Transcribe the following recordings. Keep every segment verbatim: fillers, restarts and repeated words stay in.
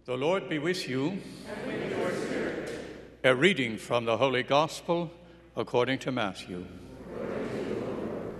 The Lord be with you. And with your spirit. A reading from the Holy Gospel according to Matthew. Glory to you, Lord.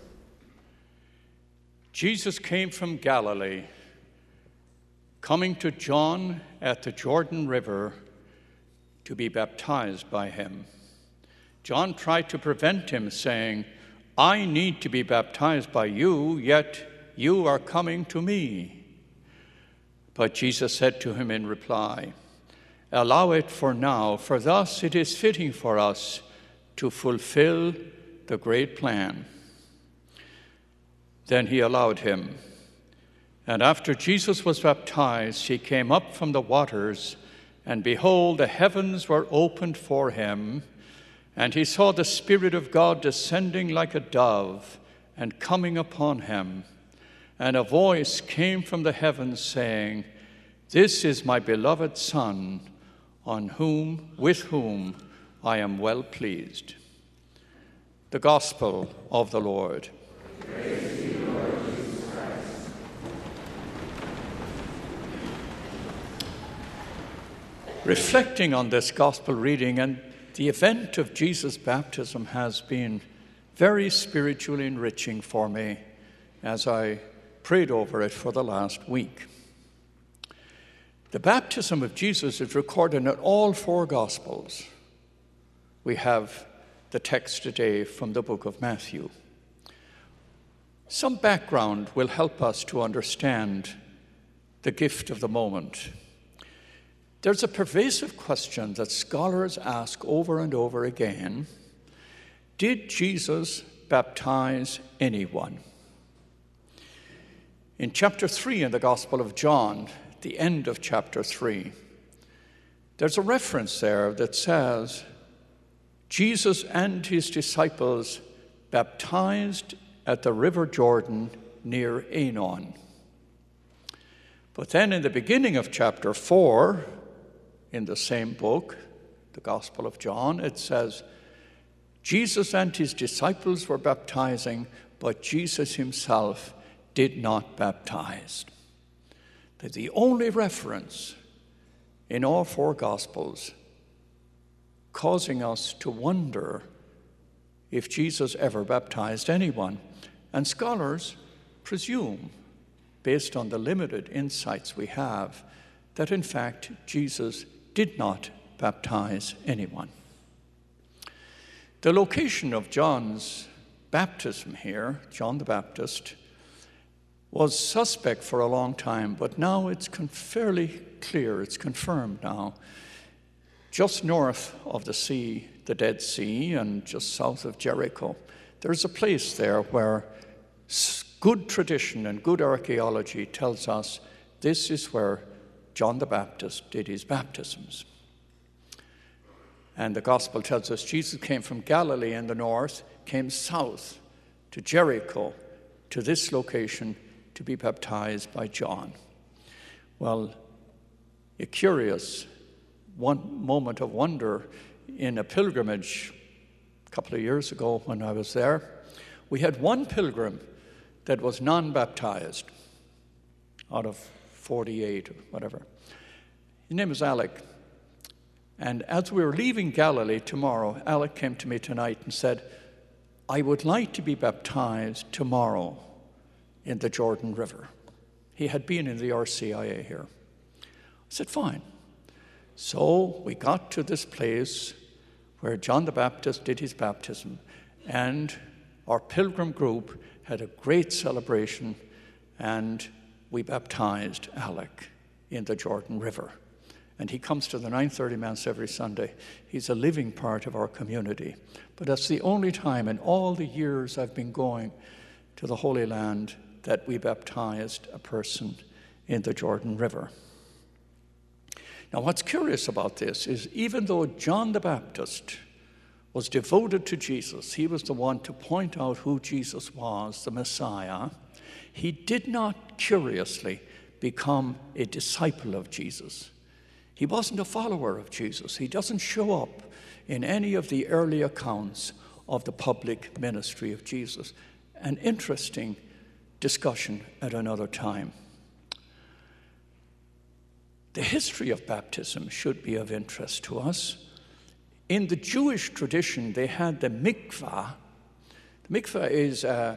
Jesus came from Galilee, coming to John at the Jordan River to be baptized by him. John tried to prevent him, saying, "I need to be baptized by you, yet you are coming to me." But Jesus said to him in reply, "Allow it for now, for thus it is fitting for us to fulfill the great plan." Then he allowed him. And after Jesus was baptized, he came up from the waters, and behold, the heavens were opened for him, and he saw the Spirit of God descending like a dove and coming upon him. And a voice came from the heavens saying, "This is my beloved Son, on whom, with whom I am well pleased." The Gospel of the Lord. Praise to you, Lord Jesus Christ. Reflecting on this Gospel reading and the event of Jesus' baptism has been very spiritually enriching for me as I prayed over it for the last week. The baptism of Jesus is recorded in all four Gospels. We have the text today from the book of Matthew. Some background will help us to understand the gift of the moment. There's a pervasive question that scholars ask over and over again: did Jesus baptize anyone? In chapter three in the Gospel of John, at the end of chapter three, there's a reference there that says, Jesus and his disciples baptized at the river Jordan near Aenon. But then in the beginning of chapter four, in the same book, the Gospel of John, it says, Jesus and his disciples were baptizing, but Jesus himself did not baptize. That's the only reference in all four Gospels causing us to wonder if Jesus ever baptized anyone. And scholars presume, based on the limited insights we have, that in fact Jesus did not baptize anyone. The location of John's baptism here, John the Baptist, was suspect for a long time, but now it's fairly clear, it's confirmed now. Just north of the sea, the Dead Sea, and just south of Jericho, there's a place there where good tradition and good archaeology tells us this is where John the Baptist did his baptisms. And the Gospel tells us Jesus came from Galilee in the north, came south to Jericho, to this location, to be baptized by John. Well, a curious one moment of wonder in a pilgrimage a couple of years ago when I was there, we had one pilgrim that was non-baptized out of forty-eight or whatever. His name is Alec. And as we were leaving Galilee tomorrow, Alec came to me tonight and said, "I would like to be baptized tomorrow in the Jordan River." He had been in the R C I A here. I said, "Fine." So we got to this place where John the Baptist did his baptism, and our pilgrim group had a great celebration, and we baptized Alec in the Jordan River. And he comes to the nine thirty Mass every Sunday. He's a living part of our community. But that's the only time in all the years I've been going to the Holy Land that we baptized a person in the Jordan River. Now, what's curious about this is even though John the Baptist was devoted to Jesus, he was the one to point out who Jesus was, the Messiah, he did not curiously become a disciple of Jesus. He wasn't a follower of Jesus. He doesn't show up in any of the early accounts of the public ministry of Jesus. An interesting discussion at another time. The history of baptism should be of interest to us. In the Jewish tradition, they had the mikvah. The mikvah is a,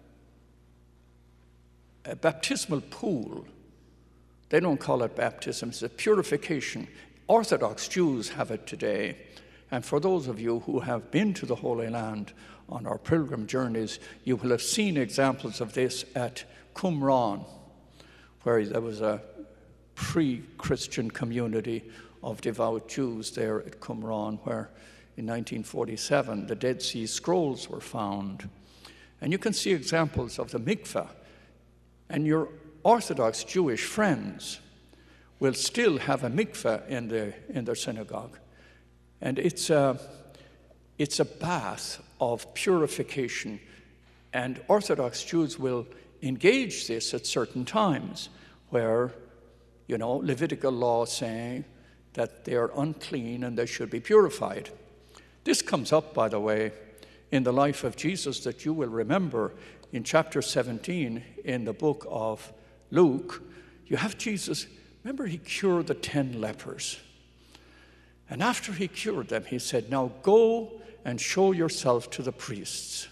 a baptismal pool. They don't call it baptism, it's a purification. Orthodox Jews have it today. And for those of you who have been to the Holy Land on our pilgrim journeys, you will have seen examples of this at Qumran, where there was a pre-Christian community of devout Jews there at Qumran, where in nineteen forty-seven the Dead Sea Scrolls were found. And you can see examples of the mikveh. And your Orthodox Jewish friends will still have a mikveh in their, in their synagogue. And it's a, it's a bath of purification. And Orthodox Jews will engage this at certain times where, you know, Levitical law saying that they are unclean and they should be purified. This comes up, by the way, in the life of Jesus that you will remember in chapter seventeen in the book of Luke. You have Jesus, remember he cured the ten lepers. And after he cured them, he said, now go and show yourself to the priests,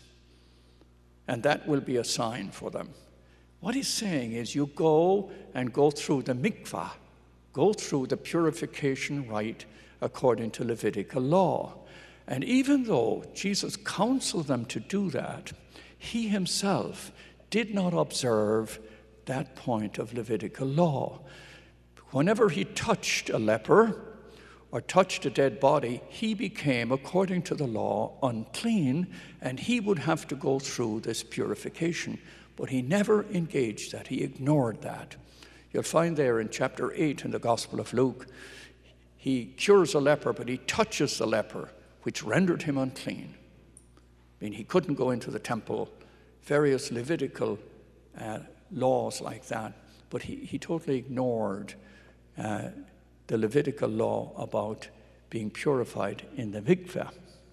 and that will be a sign for them. What he's saying is you go and go through the mikvah, go through the purification rite according to Levitical law. And even though Jesus counseled them to do that, he himself did not observe that point of Levitical law. Whenever he touched a leper or touched a dead body, he became, according to the law, unclean, and he would have to go through this purification. But he never engaged that. He ignored that. You'll find there in chapter eight in the Gospel of Luke, he cures a leper, but he touches the leper, which rendered him unclean. I mean, he couldn't go into the temple, various Levitical uh, laws like that, but he, he totally ignored uh, the Levitical law about being purified in the mikveh.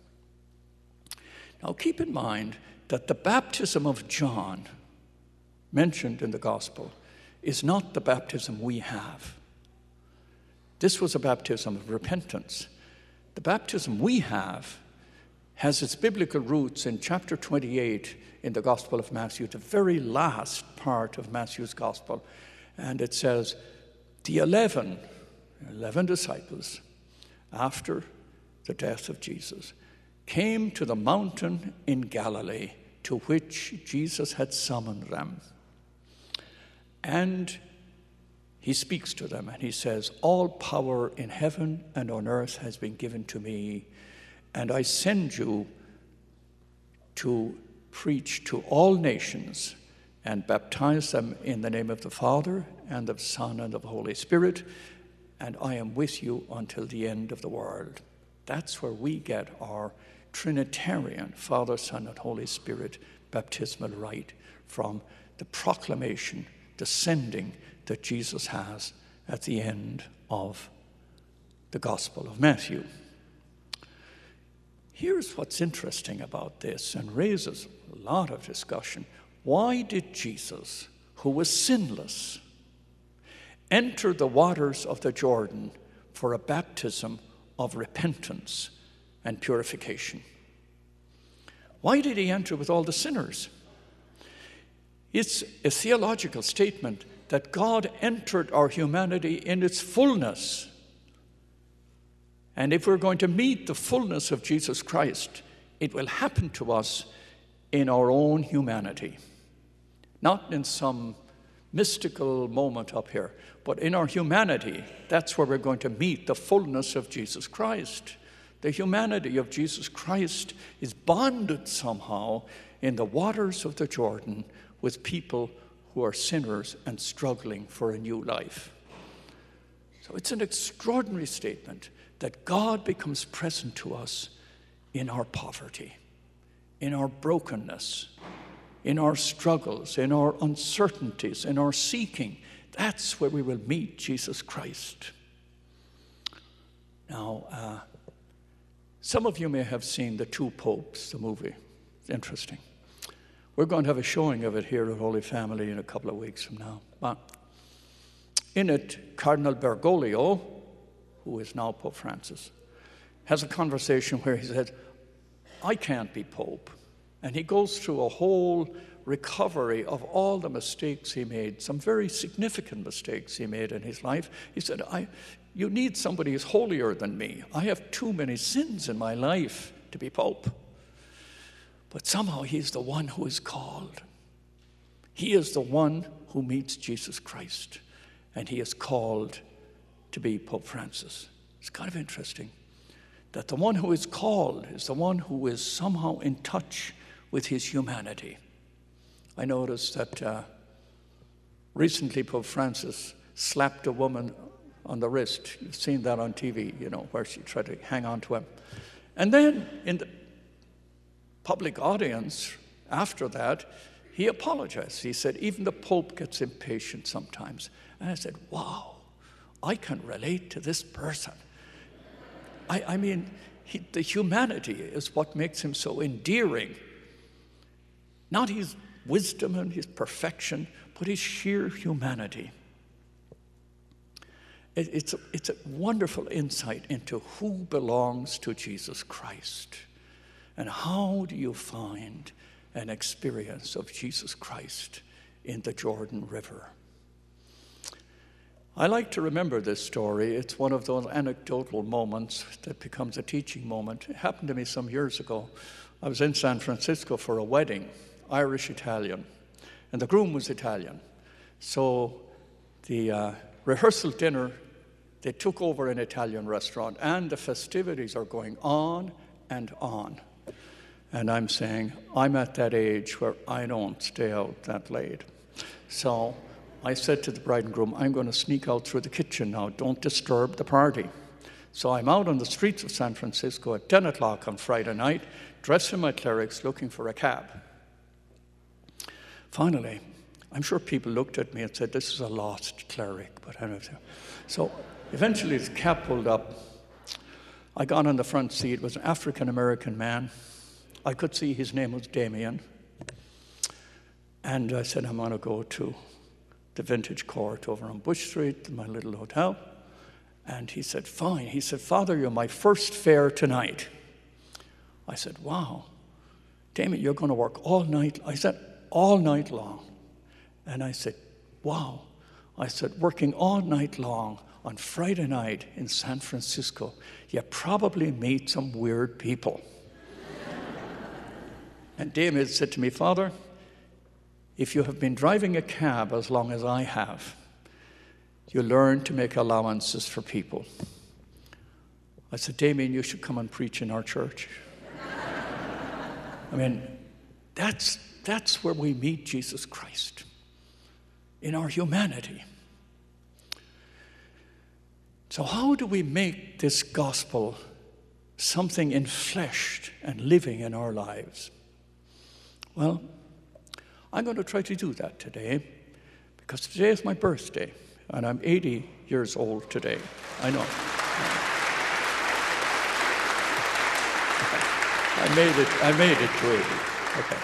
Now keep in mind that the baptism of John, mentioned in the gospel, is not the baptism we have. This was a baptism of repentance. The baptism we have has its biblical roots in chapter twenty-eight in the Gospel of Matthew, the very last part of Matthew's Gospel. And it says, the eleven, eleven disciples, after the death of Jesus, came to the mountain in Galilee to which Jesus had summoned them. And he speaks to them and he says, all power in heaven and on earth has been given to me, and I send you to preach to all nations and baptize them in the name of the Father and of the Son and of the Holy Spirit, and I am with you until the end of the world. That's where we get our Trinitarian Father, Son, and Holy Spirit baptismal rite, from the proclamation, the sending that Jesus has at the end of the Gospel of Matthew. Here's what's interesting about this and raises a lot of discussion. Why did Jesus, who was sinless, enter the waters of the Jordan for a baptism of repentance and purification? Why did he enter with all the sinners? It's a theological statement that God entered our humanity in its fullness. And if we're going to meet the fullness of Jesus Christ, it will happen to us in our own humanity. Not in some mystical moment up here, but in our humanity. That's where we're going to meet the fullness of Jesus Christ. The humanity of Jesus Christ is bonded somehow in the waters of the Jordan with people who are sinners and struggling for a new life. So it's an extraordinary statement that God becomes present to us in our poverty, in our brokenness, in our struggles, in our uncertainties, in our seeking. That's where we will meet Jesus Christ. Now, uh, some of you may have seen The Two Popes, the movie. It's interesting. We're going to have a showing of it here at Holy Family in a couple of weeks from now. But In it, Cardinal Bergoglio, who is now Pope Francis, has a conversation where he said, I can't be Pope. And he goes through a whole recovery of all the mistakes he made, some very significant mistakes he made in his life. He said, I, you need somebody who's holier than me. I have too many sins in my life to be Pope. But somehow he's the one who is called. He is the one who meets Jesus Christ, and he is called to be Pope Francis. It's kind of interesting that the one who is called is the one who is somehow in touch with his humanity. I noticed that uh, recently Pope Francis slapped a woman on the wrist. You've seen that on T V, you know, where she tried to hang on to him. And then in the public audience after that, he apologized. He said, even the Pope gets impatient sometimes. And I said, wow, I can relate to this person. I, I mean, he, the humanity is what makes him so endearing. Not his wisdom and his perfection, but his sheer humanity. It, it's, a, it's a wonderful insight into who belongs to Jesus Christ. And how do you find an experience of Jesus Christ in the Jordan River? I like to remember this story. It's one of those anecdotal moments that becomes a teaching moment. It happened to me some years ago. I was in San Francisco for a wedding, Irish-Italian, and the groom was Italian. So the uh, rehearsal dinner, they took over an Italian restaurant, and the festivities are going on and on. And I'm saying, I'm at that age where I don't stay out that late. So I said to the bride and groom, I'm going to sneak out through the kitchen now. Don't disturb the party. So I'm out on the streets of San Francisco at ten o'clock on Friday night, dressed in my clerics, looking for a cab. Finally, I'm sure people looked at me and said, this is a lost cleric. But anyway, so eventually the cab pulled up. I got on the front seat. It was an African-American man. I could see his name was Damien. And I said, I'm going to go to the Vintage Court over on Bush Street, my little hotel. And he said, fine. He said, Father, you're my first fare tonight. I said, wow. Damien, you're going to work all night? I said, all night long. And I said, wow. I said, working all night long on Friday night in San Francisco, you probably meet some weird people. And Damien said to me, Father, if you have been driving a cab as long as I have, you learn to make allowances for people. I said, Damien, you should come and preach in our church. I mean, that's, that's where we meet Jesus Christ, in our humanity. So how do we make this gospel something enfleshed and living in our lives? Well, I'm going to try to do that today, because today is my birthday, and I'm eighty years old today. I know. I made it, I made it to eighty. Okay.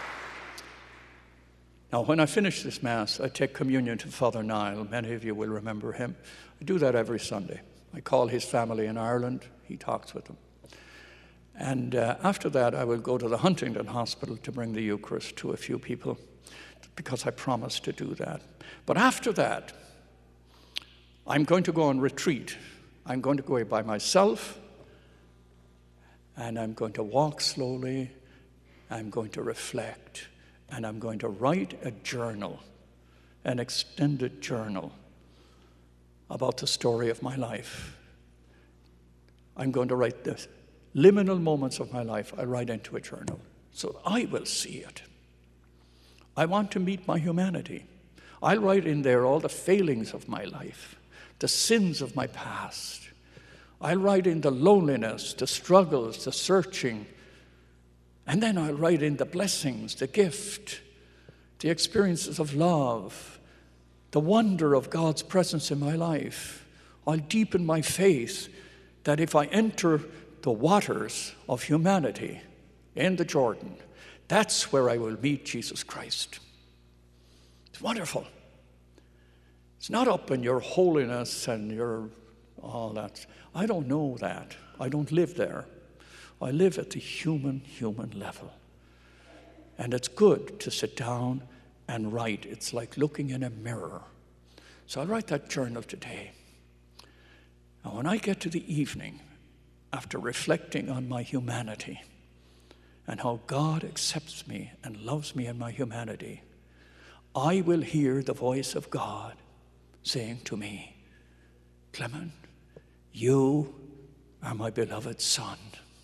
Now, when I finish this Mass, I take communion to Father Niall. Many of you will remember him. I do that every Sunday. I call his family in Ireland. He talks with them. And uh, after that, I will go to the Huntington Hospital to bring the Eucharist to a few people, because I promised to do that. But after that, I'm going to go on retreat. I'm going to go by myself, and I'm going to walk slowly. I'm going to reflect, and I'm going to write a journal, an extended journal about the story of my life. I'm going to write this. Liminal moments of my life, I write into a journal, so I will see it. I want to meet my humanity. I'll write in there all the failings of my life, the sins of my past. I'll write in the loneliness, the struggles, the searching, and then I'll write in the blessings, the gift, the experiences of love, the wonder of God's presence in my life. I'll deepen my faith that if I enter the waters of humanity in the Jordan, that's where I will meet Jesus Christ. It's wonderful. It's not up in your holiness and your all that. I don't know that. I don't live there. I live at the human, human level. And it's good to sit down and write. It's like looking in a mirror. So I'll write that journal today. And when I get to the evening, after reflecting on my humanity and how God accepts me and loves me in my humanity, I will hear the voice of God saying to me, Clement, you are my beloved son.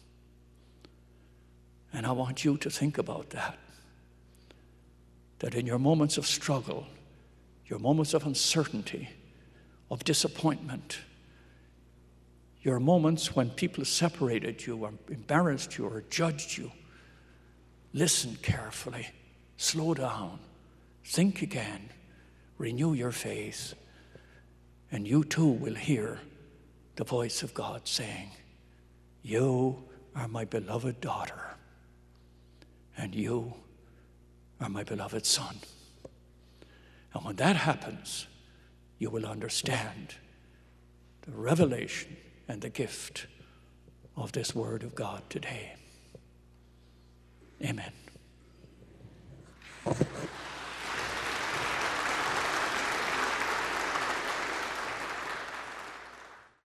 And I want you to think about that. That in your moments of struggle, your moments of uncertainty, of disappointment, your moments when people separated you or embarrassed you or judged you, listen carefully, slow down, think again, renew your faith, and you too will hear the voice of God saying, you are my beloved daughter, and you are my beloved son. And when that happens, you will understand the revelation and the gift of this word of God today. Amen.